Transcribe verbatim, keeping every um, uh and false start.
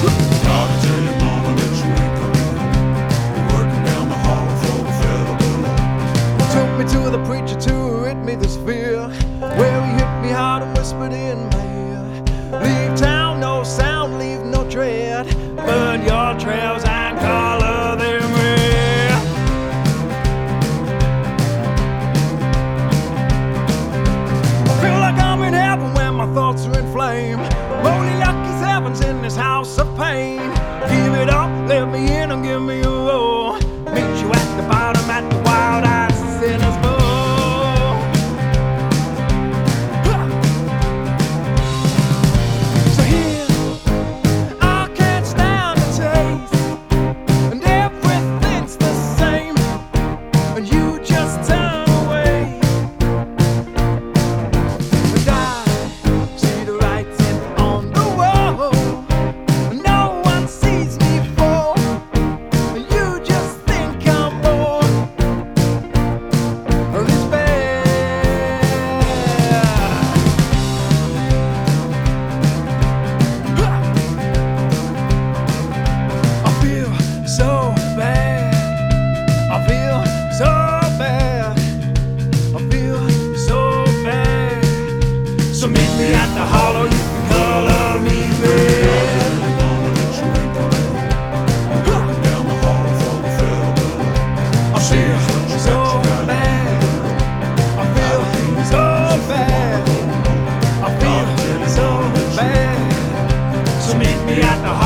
Gotta tell your mama that you ain't coming home. Working down the hall for the federal below. Took me to the preacher to rid me this fear, where he hit me hard and whispered in my ear, leave town, no sound, leave no dread, burn your trails and color them red. I feel like I'm in heaven when my thoughts are inflamed. Only lucky's heaven's in this house of pain. Give it up, let me in and give me a roll. Meet you at the bottom at the wild eyes sinner's bowl. So here, I can't stand the taste, and everything's the same, and you just turn away. And I see the writing on the wall, and no one sees me fall, and you just think I'm bored. Well, it's bad. I feel so bad. I feel so bad. I feel so bad. So meet me at the hollow, you can color me red. Mama that you ain't coming home. Working down the hall for the federal below. I feel so bad. I feel so bad. I feel so bad. So meet me at the